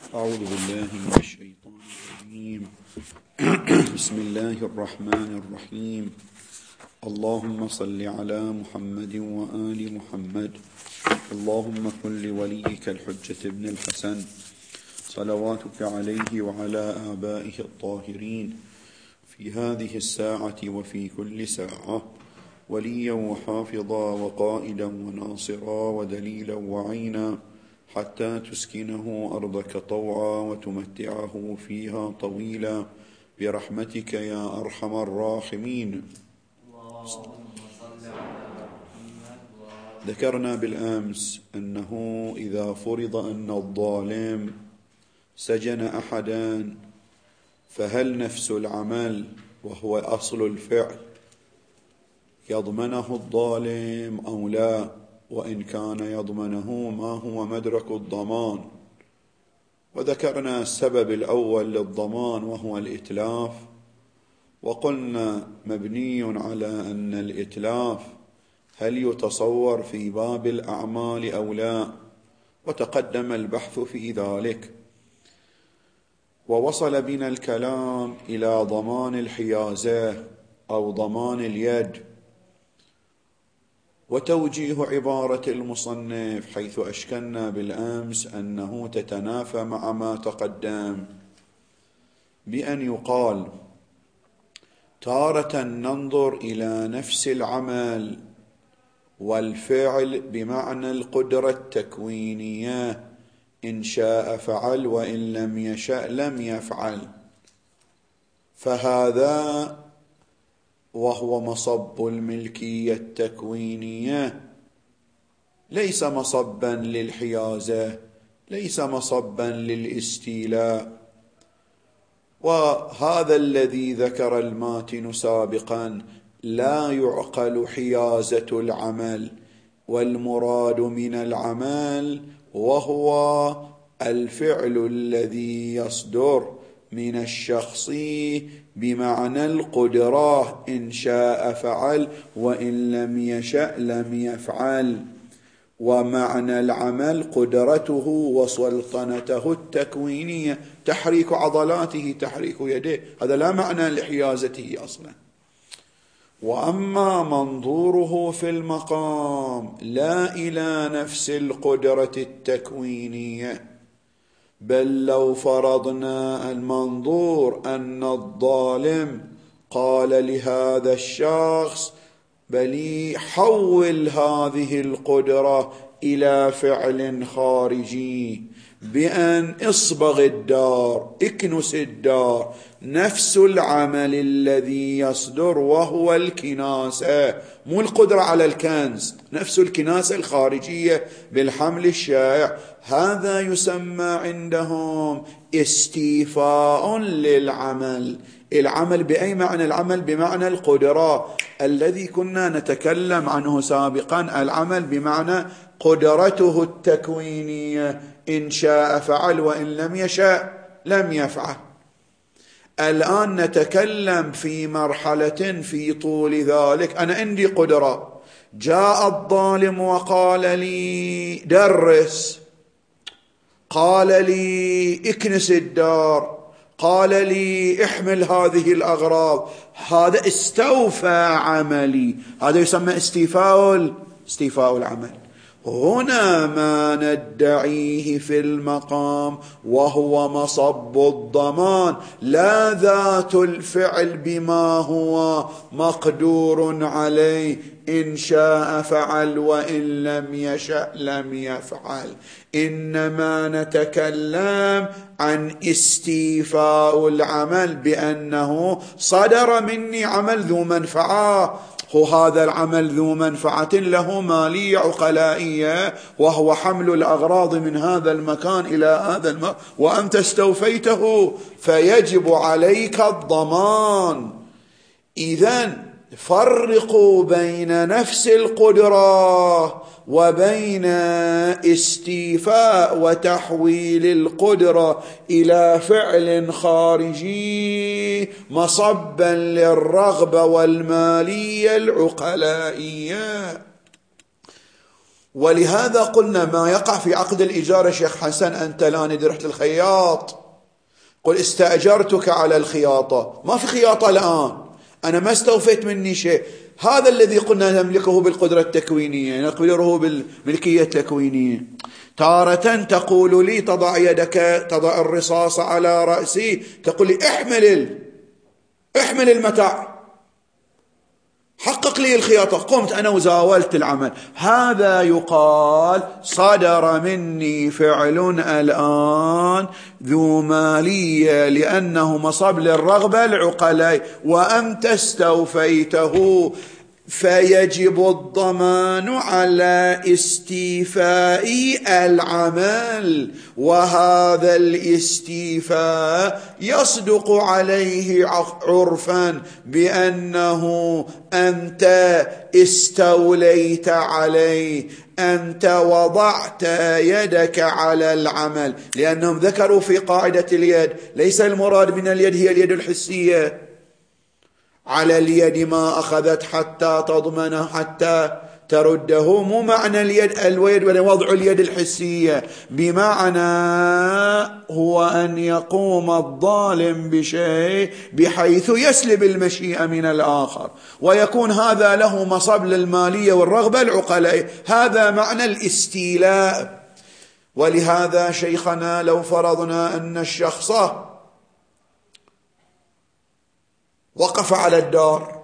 أعوذ بالله من الشيطان الرجيم. بسم الله الرحمن الرحيم. اللهم صل على محمد وآل محمد. اللهم كن لوليك الحجة ابن الحسن صلواتك عليه وعلى آبائه الطاهرين في هذه الساعة وفي كل ساعة وليا وحافظا وقائدا وناصرا ودليلا وعينا حتى تسكنه أرضك طوعا وتمتعه فيها طويلا برحمتك يا أرحم الراحمين. ذكرنا بالأمس أنه إذا فرض أن الظالم سجن أحدا فهل نفس العمل وهو أصل الفعل يضمنه الظالم أو لا؟ وإن كان يضمنه ما هو مدرك الضمان؟ وذكرنا السبب الأول للضمان وهو الإتلاف، وقلنا مبني على أن الإتلاف هل يتصور في باب الأعمال أو لا، وتقدم البحث في ذلك، ووصل بنا الكلام إلى ضمان الحيازة أو ضمان اليد، وتوجيه عبارة المصنف حيث أشكلنا بالأمس أنه تتنافى مع ما تقدم، بأن يقال تارة ننظر إلى نفس العمل والفعل بمعنى القدرة التكوينية، إن شاء فعل وإن لم يشأ لم يفعل، فهذا وهو مصب الملكية التكوينية ليس مصبا للحيازة، ليس مصبا للاستيلاء. وهذا الذي ذكر الماتن سابقا لا يعقل حيازة العمل، والمراد من العمل وهو الفعل الذي يصدر من الشخص بمعنى القدرة، إن شاء فعل وإن لم يشأ لم يفعل. ومعنى العمل قدرته وسلطنته التكوينية، تحريك عضلاته، تحريك يديه، هذا لا معنى لحيازته أصلا. وأما منظوره في المقام لا إلى نفس القدرة التكوينية، بل لو فرضنا المنظور أن الظالم قال لهذا الشخص بل حول هذه القدرة إلى فعل خارجي بأن اصبغ الدار، اكنس الدار، نفس العمل الذي يصدر وهو الكناسة، مو القدرة على الكنس، نفس الكناسة الخارجية بالحمل الشائع، هذا يسمى عندهم استيفاء للعمل. العمل بأي معنى؟ العمل بمعنى القدرة الذي كنا نتكلم عنه سابقا، العمل بمعنى قدرته التكوينية، إن شاء فعل وإن لم يشاء لم يفعل. الآن نتكلم في مرحلة في طول ذلك، أنا عندي قدرة، جاء الظالم وقال لي درس، قال لي اكنس الدار، قال لي احمل هذه الأغراض، هذا استوفى عملي، هذا يسمى استيفاء العمل. هنا ما ندعيه في المقام وهو مصب الضمان، لا ذات الفعل بما هو مقدور عليه، إن شاء فعل وإن لم يشأ لم يفعل، إنما نتكلم عن استيفاء العمل بأنه صدر مني عمل ذو منفعة، هو هذا العمل ذو منفعة له مالية عقلائية، وهو حمل الأغراض من هذا المكان إلى هذا المكان، وأنت استوفيته فيجب عليك الضمان. إذن فرقوا بين نفس القدرة وبين استيفاء وتحويل القدرة إلى فعل خارجي مصبا للرغبة والمالية العقلائية. ولهذا قلنا ما يقع في عقد الإجارة شيخ حسن، أنت الآن رحت للخياط قل استأجرتك على الخياطة، ما في خياطة الآن، أنا ما استوفيت مني شيء، هذا الذي قلنا نملكه بالقدرة التكوينية، نقدره بالملكية التكوينية. تارة تقول لي تضع يدك، تضع الرصاص على رأسي، تقول لي احمل المتاع، حقق لي الخياطة، قمت أنا وزاولت العمل، هذا يقال صدر مني فعل الآن ذو مالية لأنه مصاب للرغبة العقلية وأنت استوفيته، فيجب الضمان على استيفاء العمل، وهذا الاستيفاء يصدق عليه عرفا بأنه أنت استوليت عليه، أنت وضعت يدك على العمل، لأنهم ذكروا في قاعدة اليد ليس المراد من اليد هي اليد الحسية، على اليد ما أخذت حتى تضمنه حتى ترده، مو معنى اليد وضع اليد الحسية، بمعنى هو أن يقوم الظالم بشيء بحيث يسلب المشيئة من الآخر ويكون هذا له مصب للمالية والرغبة العقلية، هذا معنى الاستيلاء. ولهذا شيخنا لو فرضنا أن الشخص وقف على الدار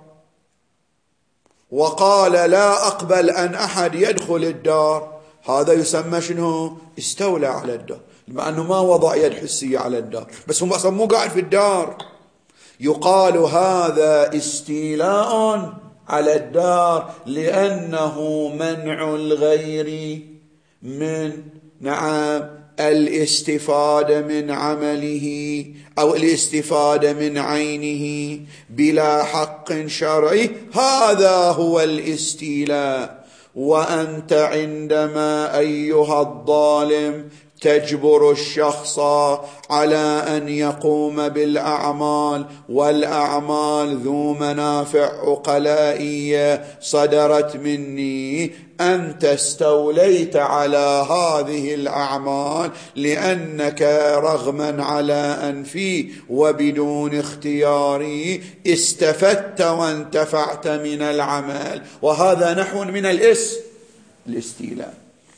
وقال لا أقبل أن أحد يدخل الدار، هذا يسمى شنو؟ استولى على الدار، مع أنه ما وضع يد حسية على الدار، بس هو أصلا مو قاعد في الدار، يقال هذا استيلاء على الدار لأنه منع الغير من الاستفادة من عمله أو الاستفادة من عينه بلا حق شرعي، هذا هو الاستيلاء. وأنت عندما أيها الظالم تجبر الشخص على أن يقوم بالأعمال، والأعمال ذو منافع عقلائية صدرت مني، أنت استوليت على هذه الأعمال لأنك رغما على أنفي وبدون اختياري استفدت وانتفعت من العمل، وهذا نحو من الاستيلاء.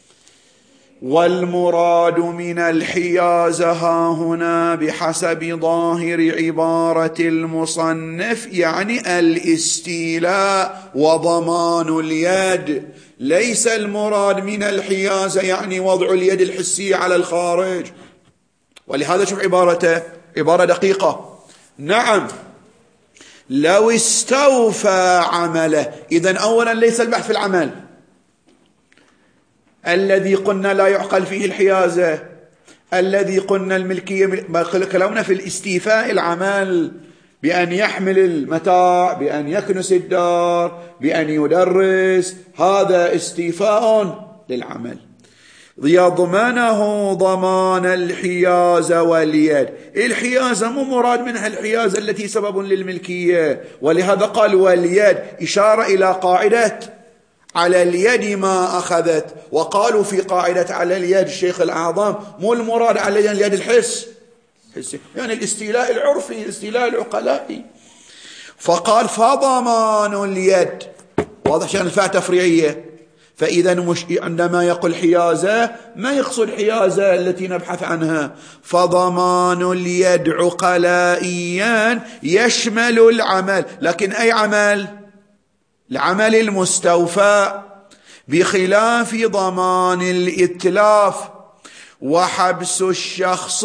والمراد من الحيازة ها هنا بحسب ظاهر عبارة المصنف يعني الاستيلاء وضمان اليد، ليس المراد من الحيازة يعني وضع اليد الحسية على الخارج. ولهذا شوف عبارته، عبارة دقيقة، نعم لو استوفى عمله، إذن أولا ليس البحث في العمل الذي قلنا لا يعقل فيه الحيازة، الذي قلنا الملكية، كلامنا في الاستيفاء العمل بأن يحمل المتاع، بأن يكنس الدار، بأن يدرس، هذا استيفاء للعمل، يضمنه ضمان الحيازة واليد. الحيازة مو مراد منها الحيازة التي سبب للملكية، ولهذا قال واليد، إشارة إلى قاعدة على اليد ما أخذت، وقالوا في قاعدة على اليد الشيخ الأعظم مو المراد على اليد الحس، يعني الاستيلاء العرفي، الاستيلاء العقلائي، فقال فضمان اليد، واضح شان الفاء تفريعية، فإذا مش عندما يقول حيازة ما يقصد حيازة التي نبحث عنها، فضمان اليد عقلائيا يشمل العمل، لكن أي عمل؟ العمل المستوفى، بخلاف ضمان الإتلاف وحبس الشخص.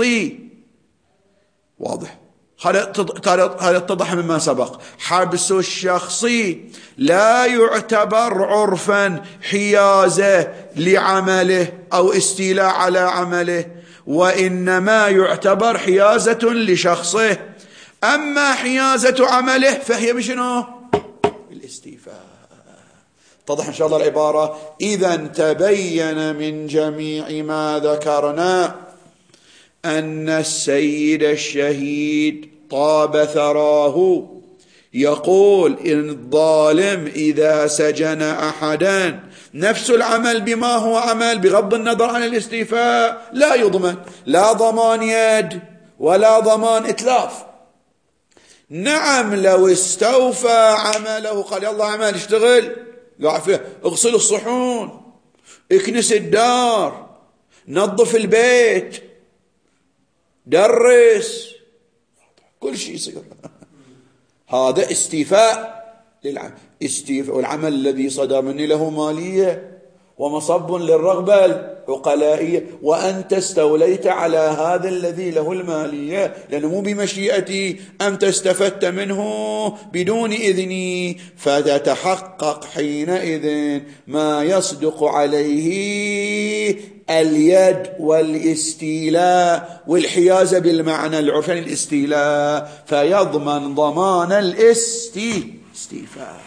واضح، هذا اتضح مما سبق، حبس الشخص لا يعتبر عرفا حيازة لعمله أو استيلاء على عمله، وإنما يعتبر حيازة لشخصه، أما حيازة عمله فهي بشنو؟ الاستيفاء. اتضح إن شاء الله العبارة. إذا تبين من جميع ما ذكرنا أن السيد الشهيد طاب ثراه يقول إن الظالم إذا سجن أحدا نفس العمل بما هو عمل بغض النظر عن الاستيفاء لا يضمن لا ضمان يد ولا ضمان إتلاف. نعم لو استوفى عمله قال يلا عمل اشتغل قاعد فيه اغسل الصحون اكنس الدار نظف البيت درس كل شيء يصير هذا استيفاء للعمل. استيفاء والعمل الذي صدر مني له مالية ومصب للرغبة العقلائية وأنت استوليت على هذا الذي له المالية لأنه مو بمشيئتي أنت استفدت منه بدون إذني فتتحقق حينئذ ما يصدق عليه اليد والاستيلاء والحيازة بالمعنى العرفي الاستيلاء فيضمن ضمان الاستيفاء.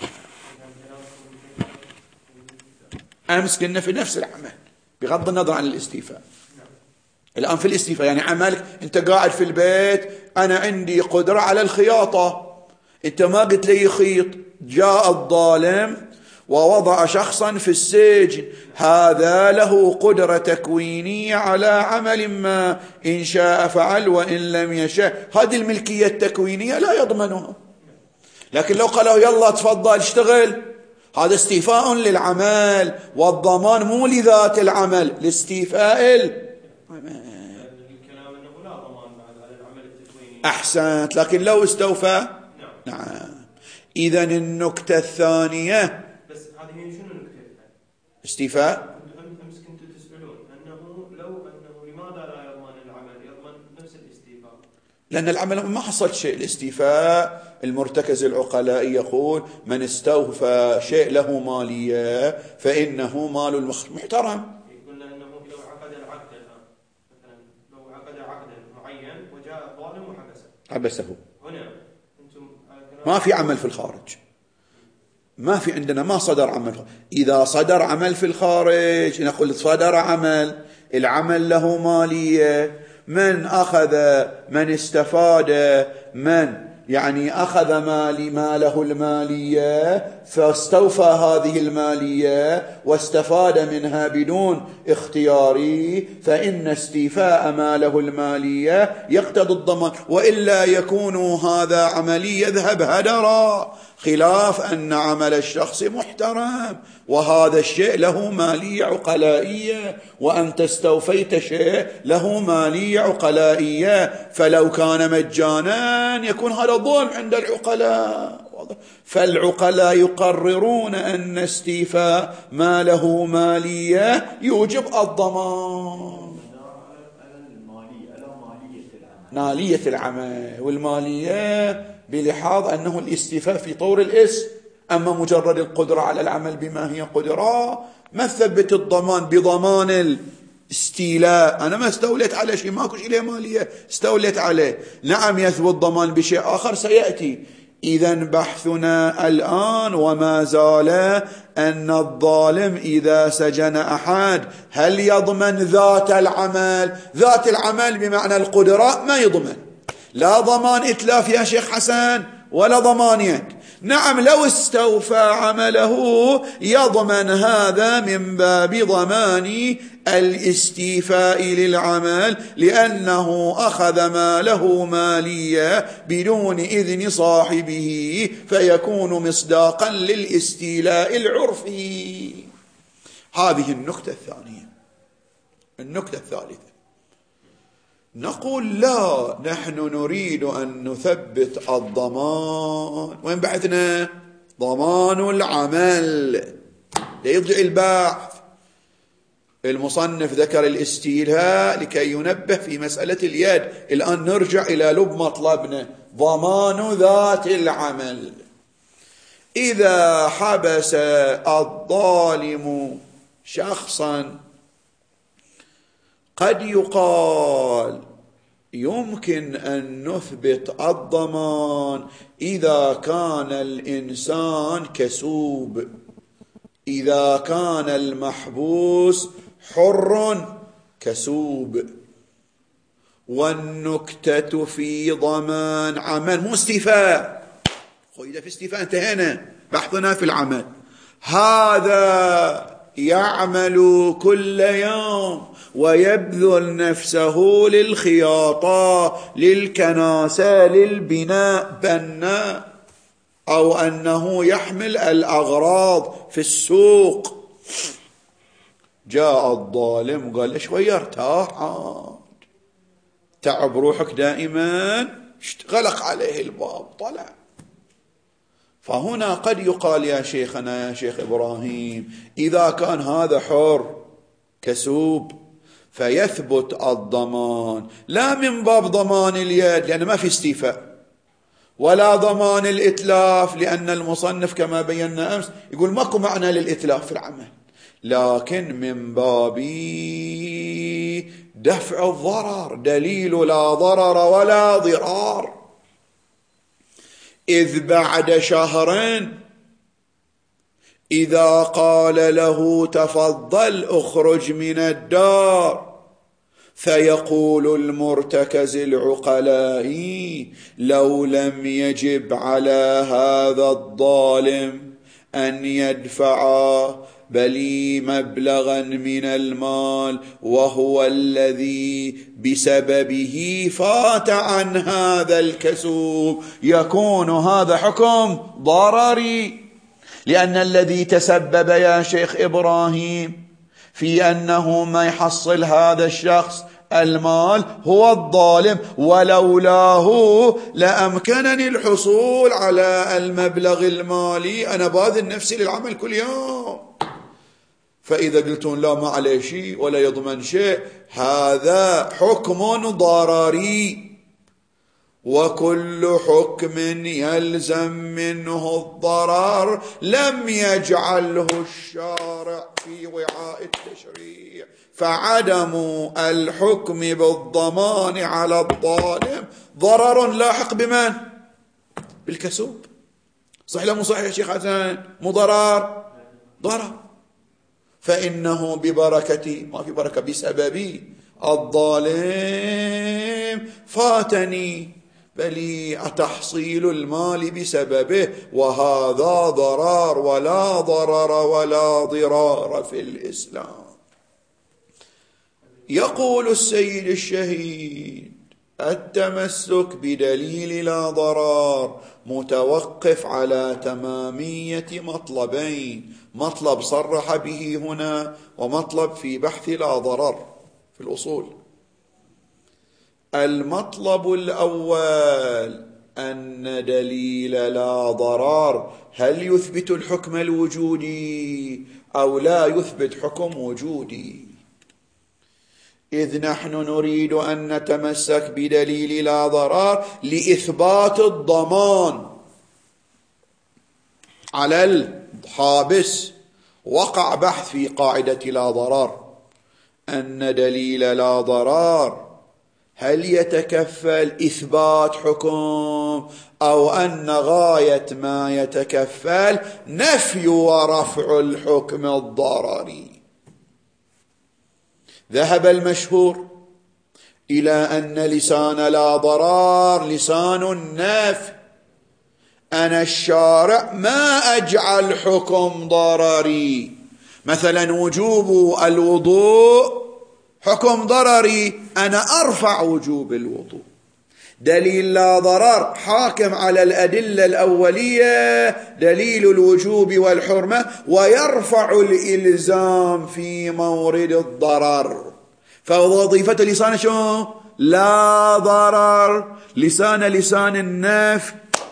أمس كنا في نفس العمل بغض النظر عن الاستيفاء. الآن في الاستيفاء يعني عملك أنت قاعد في البيت أنا عندي قدرة على الخياطة أنت ما قلت لي خيط جاء الظالم ووضع شخصا في السجن هذا له قدرة تكوينية على عمل ما إن شاء فعل وإن لم يشاء هذه الملكية التكوينية لا يضمنها. لكن لو قالوا يلا تفضل اشتغل هذا استيفاء للعمل والضمان مو لذات العمل لاستيفاء العمل. الكلام أنه لا ضمان على العمل التكويني. أحسنت لكن لو استوفى نعم. إذن النكتة الثانية بس هذه شنو النكتة؟ استيفاء. أمس كنتوا تسألون أنه لماذا لا يضمن العمل يضمن نفس الاستيفاء لأن العمل ما حصل شيء. الاستيفاء المرتكز العقلاء يقول من استوفى شيء له مالية فإنه مال المحترم. قلنا أنه لو عقد العقد الآن مثلا لو عقد عقدا معين وجاء الظالم حبسه هنا أنتم ما في عمل في الخارج ما في عندنا ما صدر عمل. إذا صدر عمل في الخارج نقول صدر عمل العمل له مالية من أخذ من استفاد من يعني أخذ ماله المالية فاستوفى هذه المالية واستفاد منها بدون اختياري فإن استيفاء ماله المالية يقتضي الضمان وإلا يكون هذا عملي يذهب هدرا خلاف أن عمل الشخص محترم وهذا الشيء له مالية عقلائية وأنت استوفيت شيء له مالية عقلائية فلو كان مجانا يكون هذا ظلم عند العقلاء. فالعقلاء يقررون أن استيفاء ما له مالية يوجب الضمان. مالية العمل والمالية بلحاظ أنه الاستيفاء في طور الاسم أما مجرد القدرة على العمل بما هي قدرة ما ثبت الضمان بضمان الاستيلاء. أنا ما استوليت على شيء ماكو شيء له مالية استوليت عليه نعم يثبت ضمان بشيء آخر سيأتي. إذن بحثنا الآن وما زال أن الظالم إذا سجن أحد هل يضمن ذات العمل؟ ذات العمل بمعنى القدرة ما يضمن لا ضمان إتلاف يا شيخ حسن ولا ضمان يد. نعم لو استوفى عمله يضمن هذا من باب ضمان الاستيفاء للعمل لأنه أخذ ما له مالية بدون إذن صاحبه فيكون مصداقا للاستيلاء العرفي. هذه النكتة الثانية. النكتة الثالثة نقول لا نحن نريد أن نثبت الضمان. وين بحثنا؟ ضمان العمل ليضجع البحث. المصنف ذكر الاستيلاء لكي ينبه في مسألة اليد. الآن نرجع إلى لب مطلبنا ضمان ذات العمل. إذا حبس الظالم شخصا قد يقال يمكن أن نثبت الضمان إذا كان الإنسان كسوب إذا كان المحبوس حر كسوب. والنكتة في ضمان عمل مو استيفاء إذا في استيفاء انتهينا بحثنا في العمل. هذا يعمل كل يوم ويبذل نفسه للخياطة للكناسة للبناء بناء، أو أنه يحمل الأغراض في السوق. جاء الظالم قال إيش غيرت؟ تعب روحك دائما، غلق عليه الباب طلع. فهنا قد يقال يا شيخنا يا شيخ إبراهيم إذا كان هذا حر كسوب فيثبت الضمان، لا من باب ضمان اليد لأن ما في استيفاء، ولا ضمان الإتلاف لأن المصنف كما بينا أمس يقول ماكو معنى للإتلاف في العمل، لكن من باب دفع الضرر، دليل لا ضرر ولا ضرار. إذ بعد شهر إذا قال له تفضل اخرج من الدار، فيقول المرتكز العقلاء لو لم يجب على هذا الظالم أن يدفع بلي مبلغا من المال وهو الذي بسببه فات عن هذا الكسوب، يكون هذا حكم ضرري، لأن الذي تسبب يا شيخ إبراهيم في أنه ما يحصل هذا الشخص المال هو الظالم، ولولاه لأمكنني الحصول على المبلغ المالي، أنا باذل نفسي للعمل كل يوم. فإذا قلتون لا ما عليه شيء ولا يضمن شيء، هذا حكم ضرري، وكل حكم يلزم منه الضرر لم يجعله الشارع في وعاء التشريع، فعدم الحكم بالضمان على الظالم ضرر لاحق بمن؟ بالكسوب. صح لا مو صحيح يا شيخ حسن؟ مو ضرر؟ ضرر. فإنه ببركة ما في بركة بسبب الظالم فاتني بل تحصيل المال بسببه، وهذا ضرار ولا ضرر ولا ضرار في الإسلام. يقول السيد الشهيد التمسك بدليل لا ضرار متوقف على تمامية مطلبين، مطلب صرح به هنا ومطلب في بحث لا ضرر في الأصول. المطلب الأول أن دليل لا ضرر هل يثبت الحكم الوجودي أو لا يثبت حكم وجودي؟ إذ نحن نريد أن نتمسك بدليل لا ضرر لإثبات الضمان على الحابس. وقع بحث في قاعدة لا ضرر أن دليل لا ضرر هل يتكفل إثبات حكم أو أن غاية ما يتكفل نفي ورفع الحكم الضرري. ذهب المشهور إلى أن لسان لا ضرر لسان النفي. أنا الشارع ما أجعل حكم ضرري، مثلا وجوب الوضوء حكم ضرري، أنا أرفع وجوب الوضوء. دليل لا ضرر حاكم على الأدلة الأولية دليل الوجوب والحرمة، ويرفع الإلزام في مورد الضرر. فوظيفة لسان شو؟ لا ضرر، لسان النفي.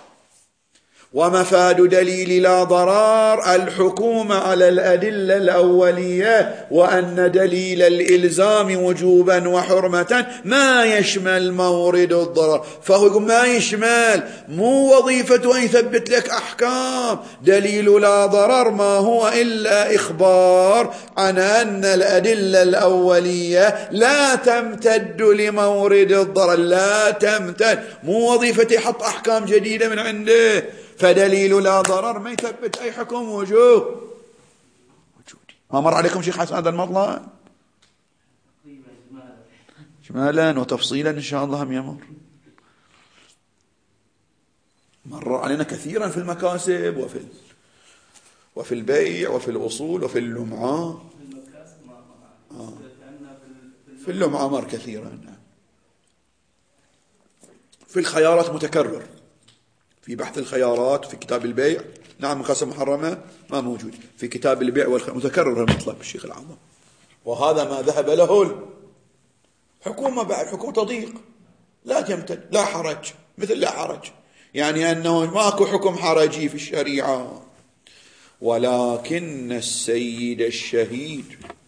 ومفاد دليل لا ضرر الحكوم على الأدلة الأولية، وأن دليل الإلزام وجوبا وحرمة ما يشمل مورد الضرر. فهو يقول ما يشمل، مو وظيفته أن يثبت لك أحكام. دليل لا ضرر ما هو إلا إخبار عن أن الأدلة الأولية لا تمتد لمورد الضرر، لا تمتد، مو وظيفته يحط أحكام جديدة من عنده. فدليل لا ضرر ما يثبت أي حكم وجودي. ما مر عليكم شيخ حسن هذا المطلب إجمالا وتفصيلا إن شاء الله هم يمر. مر علينا كثيرا في المكاسب وفي البيع وفي الأصول وفي اللمعة. في اللمعة مر كثيرا. في الخيارات متكرر، في بحث الخيارات في كتاب البيع. نعم مكاسب محرمة ما موجود في كتاب البيع متكرر المطلب الشيخ العظم، وهذا ما ذهب له الحكومة. بعد الحكومة تضيق، لا تمتد، لا حرج، مثل لا حرج، يعني أنه ماكو حكم حرجي في الشريعة. ولكن السيد الشهيد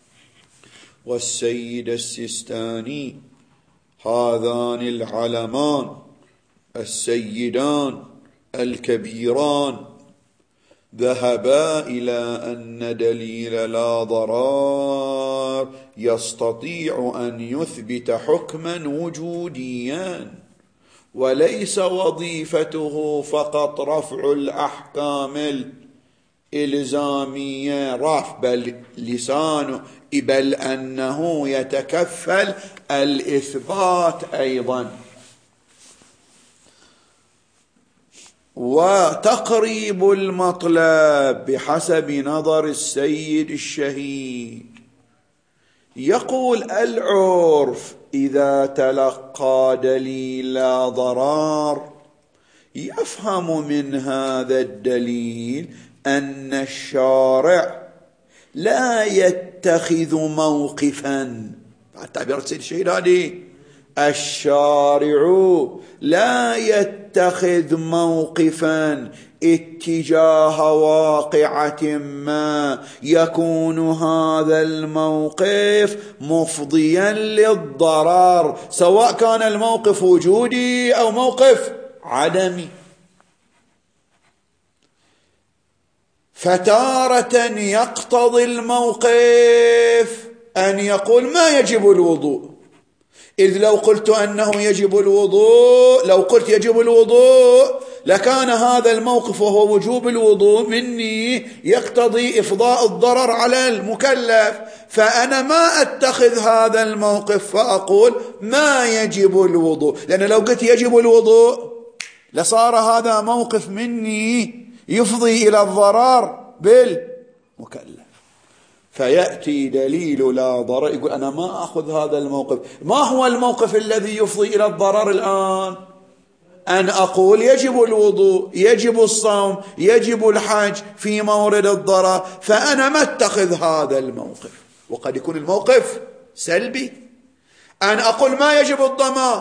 والسيد السيستاني هذان العلمان السيدان الكبيران ذهبا إلى أن دليل لا ضرار يستطيع أن يثبت حكما وجوديا، وليس وظيفته فقط رفع الأحكام الإلزامية بل لسانه، بل أنه يتكفل الإثبات أيضا. وتقريب المطلب بحسب نظر السيد الشهيد يقول العرف إذا تلقى دليل لا ضرار يفهم من هذا الدليل أن الشارع لا يتخذ موقفا. التعبير السيد الشهيد هذه، الشارع لا يتخذ موقفا اتجاه واقعة ما يكون هذا الموقف مفضيا للضرر، سواء كان الموقف وجودي أو موقف عدمي. فتارة يقتضي الموقف أن يقول ما يجب الوضوء، إذ لو قلت أنه يجب الوضوء، لو قلت يجب الوضوء لكان هذا الموقف وهو وجوب الوضوء مني يقتضي إفضاء الضرر على المكلف، فأنا ما أتخذ هذا الموقف فأقول ما يجب الوضوء، لأن لو قلت يجب الوضوء لصار هذا موقف مني يفضي إلى الضرر بالمكلف. فيأتي دليل لا ضرر يقول أنا ما أخذ هذا الموقف. ما هو الموقف الذي يفضي إلى الضرر الآن؟ أن أقول يجب الوضوء، يجب الصوم، يجب الحج في مورد الضرر، فأنا ما اتخذ هذا الموقف. وقد يكون الموقف سلبي، أن أقول ما يجب الضمان،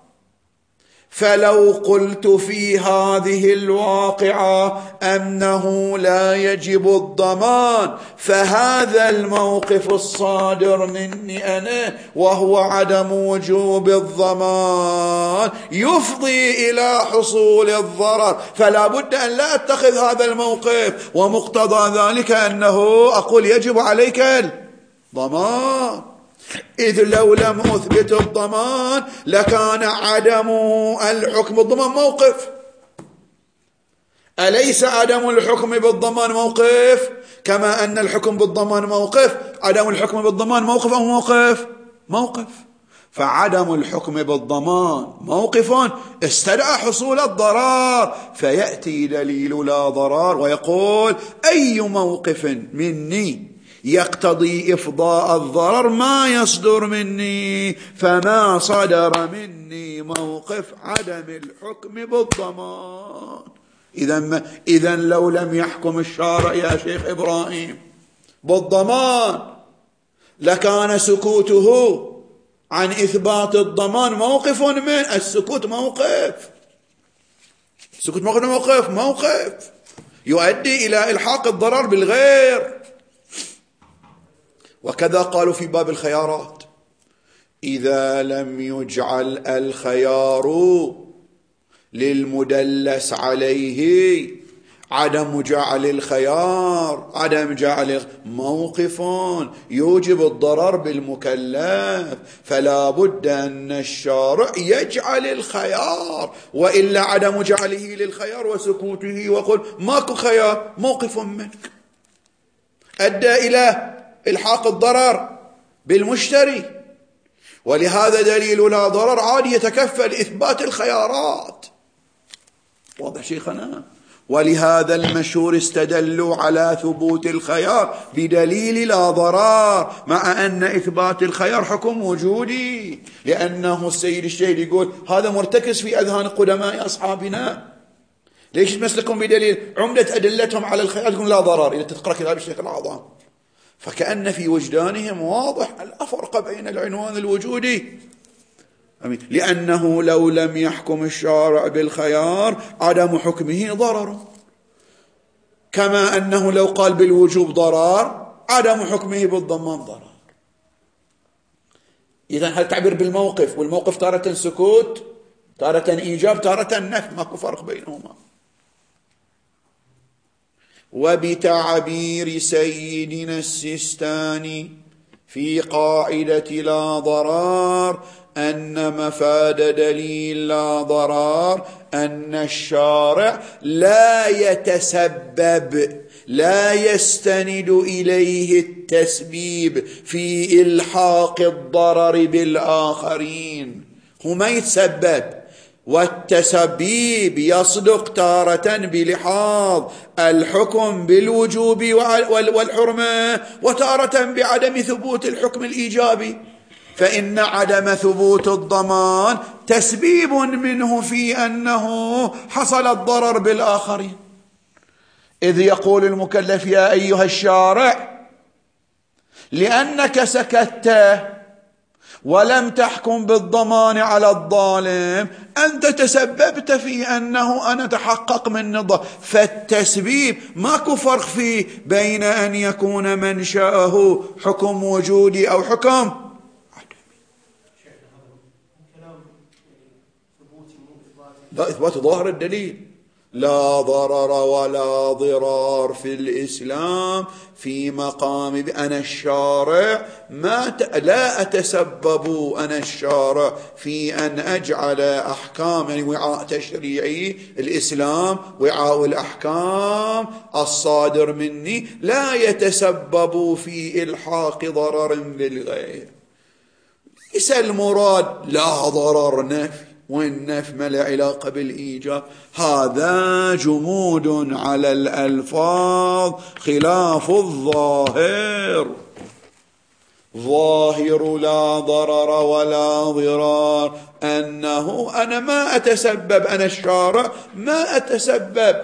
فلو قلت في هذه الواقعة أنه لا يجب الضمان فهذا الموقف الصادر مني أنا وهو عدم وجوب الضمان يفضي إلى حصول الضرر، فلا بد أن لا أتخذ هذا الموقف، ومقتضى ذلك أنه أقول يجب عليك الضمان، إذ لو لم أثبت الضمان لكان عدم الحكم بالضمان موقف. أليس عدم الحكم بالضمان موقف؟ كما أن الحكم بالضمان موقف، عدم الحكم بالضمان موقف أو موقف. فعدم الحكم بالضمان موقف استدعى حصول الضرر، فيأتي دليل لا ضرر ويقول أي موقف مني يقتضي إفضاء الضرر ما يصدر مني، فما صدر مني موقف عدم الحكم بالضمان. إذن لو لم يحكم الشارع يا شيخ إبراهيم بالضمان لكان سكوته عن إثبات الضمان موقف من السكوت موقف يؤدي إلى إلحاق الضرر بالغير. وكذا قالوا في باب الخيارات إذا لم يجعل الخيار للمدلس عليه عدم جعل الخيار موقف يوجب الضرر بالمكلف، فلا بد أن الشارع يجعل الخيار، وإلا عدم جعله للخيار وسكوته وقل ماكو خيار موقف منك أدى إلى إلحاق الضرر بالمشتري. ولهذا دليل لا ضرر عادي يتكفل إثبات الخيارات. واضح شيخنا؟ ولهذا المشهور استدلوا على ثبوت الخيار بدليل لا ضرار، مع أن إثبات الخيار حكم وجودي، لأنه السيد الشهيد يقول هذا مرتكز في أذهان قدماء أصحابنا. ليش تمسكون بدليل؟ عمدة أدلتهم على الخيار يقول لا ضرار إذا تقرأ كتاب الشيخ الأعظم. فكأن في وجدانهم واضح الفرق بين العنوان الوجودي، لأنه لو لم يحكم الشارع بالخيار عدم حكمه ضرر، كما أنه لو قال بالوجوب ضرر عدم حكمه بالضمان ضرر. إذن هل تعبير بالموقف، والموقف تارة سكوت تارة إيجاب تارة نفي، ماكو فرق بينهما. وبتعبير سيدنا السيستاني في قاعدة لا ضرار أن مفاد دليل لا ضرار أن الشارع لا يتسبب، لا يستند إليه التسبيب في إلحاق الضرر بالآخرين، هو ما يتسبب. والتسبيب يصدق تارة بلحاظ الحكم بالوجوب والحرمة، وتارة بعدم ثبوت الحكم الإيجابي. فإن عدم ثبوت الضمان تسبيب منه في أنه حصل الضرر بالآخرين، إذ يقول المكلف يا أيها الشارع لأنك سكت ولم تحكم بالضمان على الظالم أنت تسببت في أنه أنا تحقق من الضرر. فالتسبيب ماكو فرق فيه بين أن يكون منشأه حكم وجودي أو حكم لا إثبات ظاهر الدليل. لا ضرر ولا ضرار في الإسلام في مقام أنا الشارع لا أتسبب أنا الشارع في أن أجعل أحكام، يعني وعاء تشريعي الإسلام وعاء الأحكام الصادر مني لا يتسبب في إلحاق ضرر بالغير. ليس المراد لا ضرر نفي، والنفي ما له علاقة بالإيجاب، هذا جمود على الألفاظ خلاف الظاهر. ظاهر لا ضرر ولا ضرار أنه أنا ما أتسبب، أنا الشارع ما أتسبب،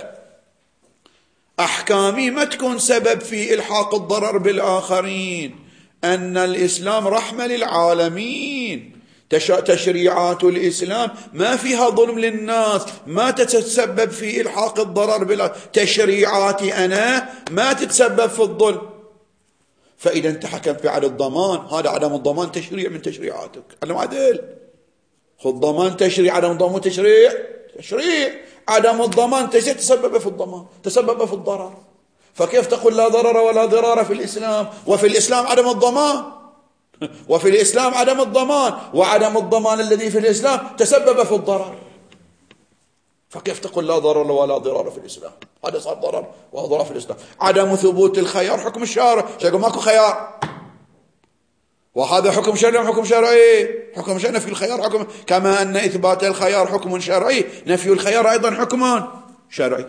أحكامي ما تكون سبب في إلحاق الضرر بالآخرين، أن الإسلام رحمة للعالمين، تشريعات الإسلام ما فيها ظلم للناس، ما تتسبب في إلحاق الضرر تشريعاتي أنا ما تتسبب في الظلم. فإذا أنت حكمت على الضمان، هذا عدم الضمان تشريع من تشريعاتك، عدم عدل. خذ ضمان تشريع، عدم الضمان تشريع، عدم الضمان تسبب في الضمان، تسبب في الضرر. فكيف تقول لا ضرر ولا ضرار في الإسلام وفي الإسلام عدم الضمان؟ وفي الإسلام عدم الضمان، وعدم الضمان الذي في الإسلام تسبب في الضرر. فكيف تقول لا ضرر ولا ضرار في الإسلام؟ هذا صار ضرر وضرر في الإسلام. عدم ثبوت الخيار حكم الشارع، يقول ماكو خيار، وهذا حكم شرعي حكم شرعي، حكم شرعي في الخيار حكم، كما أن إثبات الخيار حكم شرعي نفي الخيار أيضا حكم شرعي.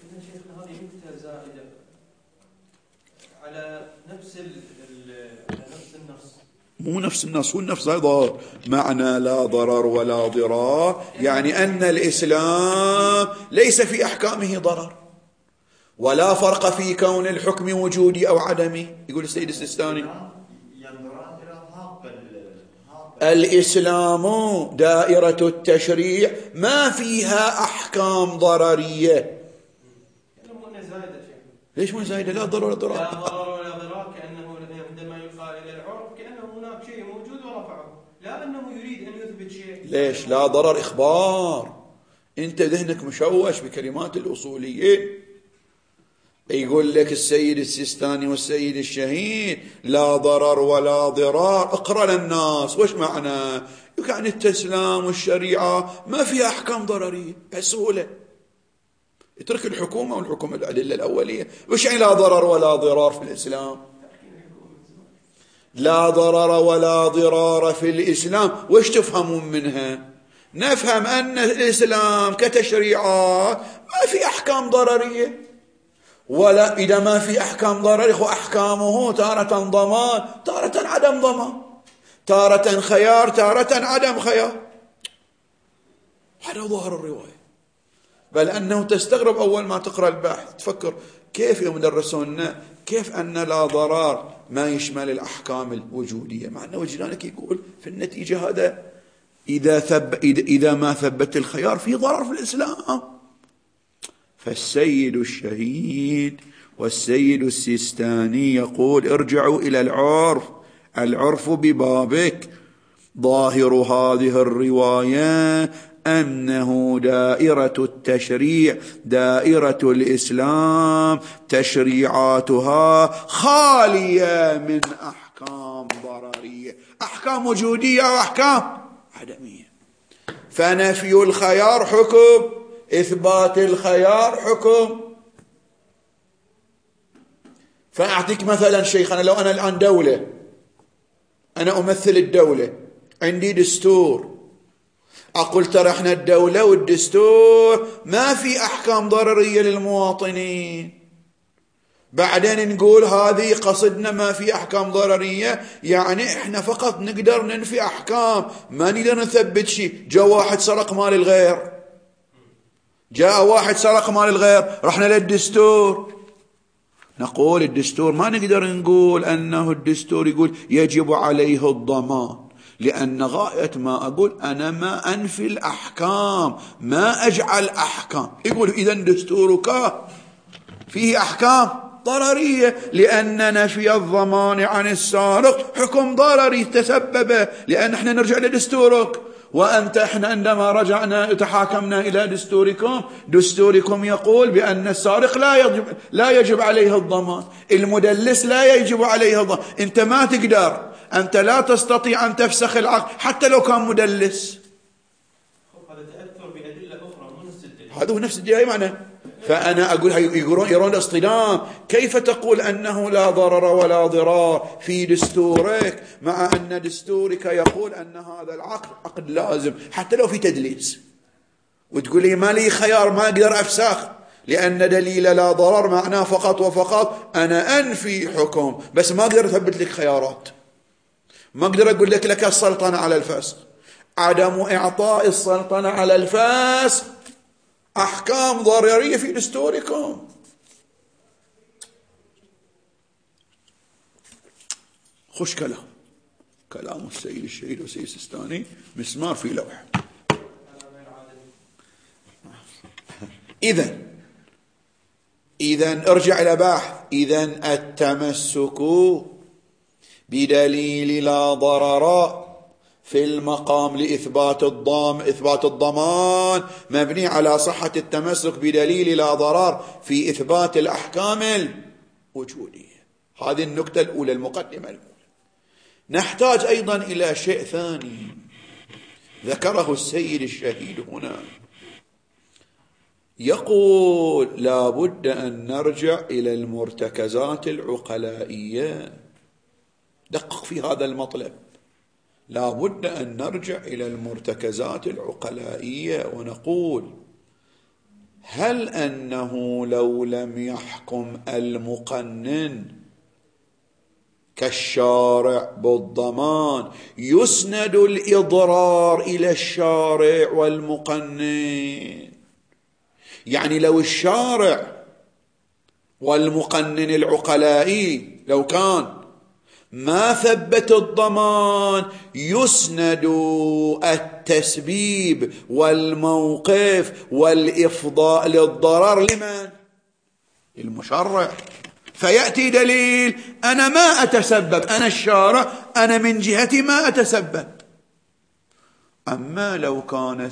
مو نفس النص، هو النفس أيضا معنى لا ضرر ولا ضرار، يعني أن الإسلام ليس في أحكامه ضرر، ولا فرق في كون الحكم وجودي أو عدمي. يقول السيد السيستاني الإسلام دائرة التشريع ما فيها أحكام ضررية. ليش مو زايدة؟ لا ضرر ولا ضرار، لا ضرر ولا ضرار، كأنه عندما يقال إلى العرف كأنه هناك شيء موجود ورفعه، لا أنه يريد أن يثبت شيء. ليش؟ لا ضرر إخبار، أنت ذهنك مشوش بكلمات الأصوليين. يقول لك السيد السيستاني والسيد الشهيد لا ضرر ولا ضرار، اقرأ للناس وش معنى؟ يعني التسلام والشريعة ما فيها أحكام ضررية بسهولة، يترك الحكومة والحكومة الأدلة الأولية. وش يعني لا ضرر ولا ضرار في الإسلام؟ لا ضرر ولا ضرار في الإسلام وش تفهمون منها؟ نفهم أن الإسلام كتشريعات ما في أحكام ضررية، ولا إذا ما في أحكام ضررية وأحكامه تارة ضمان تارة عدم ضمان، تارة خيار تارة عدم خيار. هذا ظاهر الرواية. بل أنه تستغرب أول ما تقرأ البحث تفكر كيف يدرسون كيف أن لا ضرر ما يشمل الأحكام الوجودية، مع أن وجدانك يقول في النتيجة هذا إذا ما ثبت الخيار في ضرر في الإسلام. فالسيد الشهيد والسيد السيستاني يقول ارجعوا إلى العرف ببابك. ظاهر هذه الرواية أنه دائرة التشريع دائرة الإسلام تشريعاتها خالية من أحكام ضررية، أحكام وجودية وأحكام عدمية. فنفي الخيار حكم، إثبات الخيار حكم. فأعطيك مثلا شيخنا، لو أنا الآن دولة، أنا أمثل الدولة، عندي دستور، أقول ترى احنا الدولة والدستور ما في أحكام ضررية للمواطنين، بعدين نقول هذه قصدنا ما في أحكام ضررية، يعني احنا فقط نقدر ننفي أحكام ما نقدر نثبت شيء. جاء واحد سرق مال الغير، جاء واحد سرق مال الغير، رحنا للدستور، نقول الدستور ما نقدر نقول أنه الدستور يقول يجب عليه الضمان، لأن غاية ما أقول أنا ما أنفي الأحكام، ما أجعل أحكام. يقول إذن دستورك فيه أحكام ضررية، لأن نفي الضمان عن السارق حكم ضرري تسببه، لأن احنا نرجع لدستورك، وأنت احنا عندما رجعنا تحاكمنا إلى دستوركم يقول بأن السارق لا يجب عليه الضمان، المدلس لا يجب عليه الضمان. أنت ما تقدر، أنت لا تستطيع أن تفسخ العقد حتى لو كان مدلس. هذا تأثر بأدلة أخرى من الدليل، هذا هو نفس الدليل معنا. فأنا أقول يرون اصطدام، كيف تقول أنه لا ضرر ولا ضرار في دستورك مع أن دستورك يقول أن هذا العقد عقد لازم حتى لو في تدليس، وتقول لي ما لي خيار ما أقدر أفسخ لأن دليل لا ضرر معناه فقط وفقط أنا أنفي حكم، بس ما أقدر أثبت لك خيارات، ما أقدر أقول لك السلطنة على الفسخ. عدم إعطاء السلطنة على الفسخ أحكام ضررية في دستوركم. خش كلام السيد الشهيد والسيد السيستاني مسمار في لوح. إذن ارجع إلى بحث. إذن التمسك بدليل لا ضرر في المقام لإثبات الضمان مبني على صحة التمسك بدليل لا ضرر في إثبات الأحكام الوجودية. هذه النكتة الأولى، المقدمة الأولى. نحتاج أيضا إلى شيء ثاني ذكره السيد الشهيد هنا، يقول لا بد أن نرجع إلى المرتكزات العقلائية. دقق في هذا المطلب، لا بد أن نرجع إلى المرتكزات العقلائية ونقول هل أنه لو لم يحكم المقنن كالشارع بالضمان يسند الإضرار إلى الشارع والمقنن؟ يعني لو الشارع والمقنن العقلائي لو كان ما ثبت الضمان يسند التسبيب والموقف والإفضاء للضرر لمن؟ المشرع. فيأتي دليل أنا ما أتسبب، أنا الشارع أنا من جهتي ما أتسبب. أما لو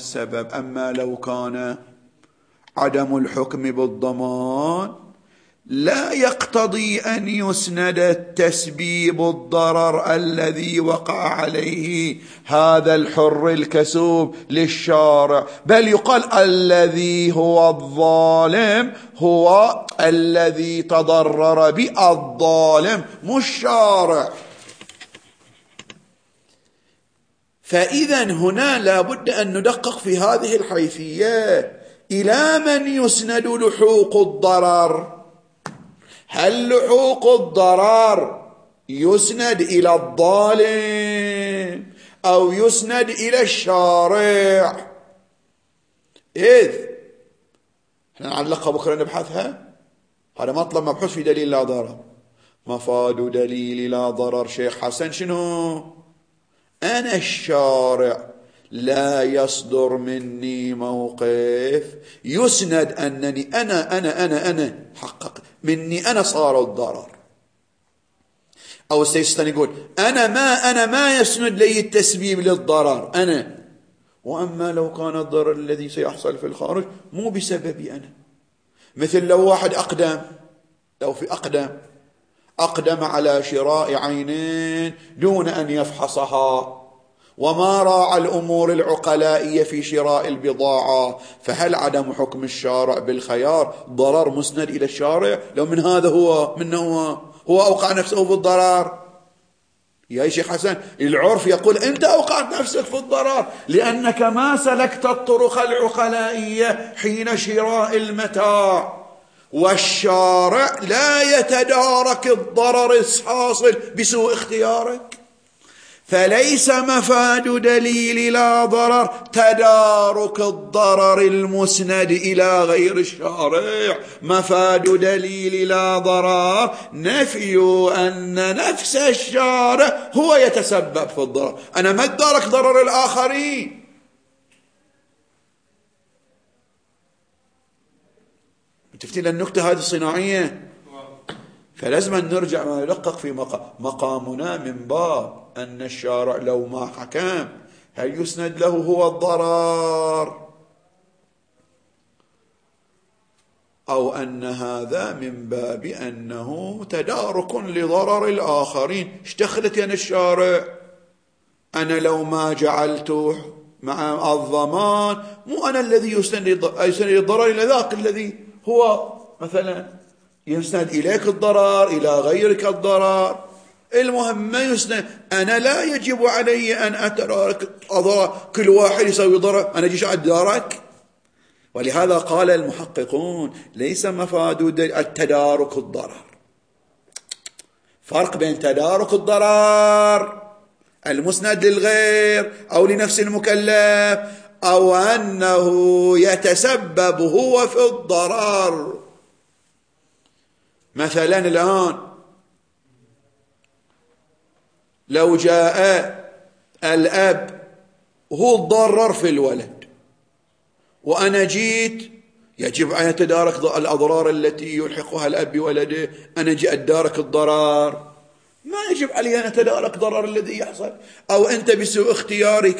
كان عدم الحكم بالضمان لا يقتضي أن يسند التسبيب الضرر الذي وقع عليه هذا الحر الكسوب للشارع، بل يقال الذي هو الظالم هو الذي تضرر بالظالم مش الشارع. فإذا هنا لابد أن ندقق في هذه الحيثية. إلى من يسند لحوق الضرر؟ هل لحوق الضرر يسند إلى الظالم أو يسند إلى الشارع؟ إذ نعلقها بكرة نبحثها. هذا مطلب مبحوث في دليل لا ضرر. مفاد دليل لا ضرر شيخ حسن شنو؟ أنا الشارع لا يصدر مني موقف يسند أنني أنا حقق مني أنا صار الضرر. أو السيستاني يقول أنا ما يسند لي التسبيب للضرر أنا. وأما لو كان الضرر الذي سيحصل في الخارج مو بسببي أنا، مثل لو واحد أقدم على شراء عينين دون أن يفحصها وما راعى الأمور العقلائية في شراء البضاعة، فهل عدم حكم الشارع بالخيار ضرر مسند إلى الشارع؟ لو من هذا هو أوقع نفسه بالضرر. يا شيخ حسن العرف يقول أنت أوقعت نفسك في الضرر لأنك ما سلكت الطرق العقلائية حين شراء المتاع، والشارع لا يتدارك الضرر الحاصل بسوء اختيارك. فليس مفاد دليل لا ضرر تدارك الضرر المسند إلى غير الشارع. مفاد دليل لا ضرر نفي أن نفس الشارع هو يتسبب في الضرر. أنا ما أدارك ضرر الآخرين. تفتي للنكتة هذه الصناعية. فلازم نرجع وندقق في مقامنا من باب أن الشارع لو ما حكم هل يسند له هو الضرر أو أن هذا من باب أنه تدارك لضرر الآخرين. اشتخلت أنا الشارع، أنا لو ما جعلته مع الضمان مو أنا الذي يسند الضرر إلى ذاك الذي هو مثلا يسند إليك الضرر إلى غيرك الضرر. المهم ما يسند. أنا لا يجب علي أن أتدارك أضرار كل واحد يسوي ضرر أنا جيش أتدارك. ولهذا قال المحققون ليس مفاد التدارك الضرر. فرق بين تدارك الضرر المسند للغير أو لنفس المكلف أو أنه يتسبب هو في الضرر. مثلا الآن لو جاء الأب هو الضرر في الولد وأنا جيت يجب أن يتدارك الأضرار التي يلحقها الأب بولده، أنا جي أتدارك الضرر. ما يجب علي أن أتدارك ضرر الذي يحصل. أو أنت بسوء اختيارك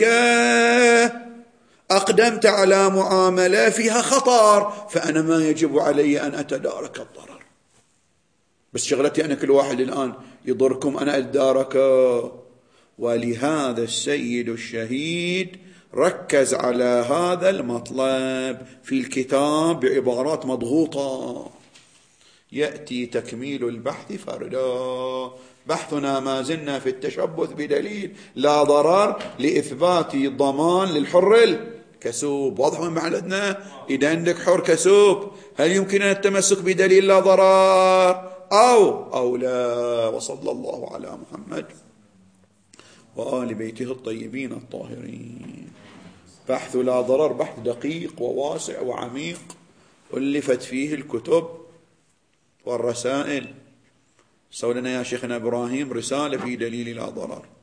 أقدمت على معاملة فيها خطر فأنا ما يجب علي أن أتدارك الضرر. بس شغلتي أنا كل واحد الآن يضركم أنا أتداركه. ولهذا السيد الشهيد ركز على هذا المطلب في الكتاب بعبارات مضغوطة. يأتي تكميل البحث فردا. بحثنا ما زلنا في التشبث بدليل لا ضرر لإثبات ضمان للحر الكسوب. واضح من معلتنا؟ إذا عندك حر كسوب هل يمكن أن التمسك بدليل لا ضرر أو لا؟ وصلى الله على محمد وآل بيته الطيبين الطاهرين. بحث لا ضرر بحث دقيق وواسع وعميق ألفت فيه الكتب والرسائل. سولنا يا شيخنا إبراهيم رسالة في دليل لا ضرر.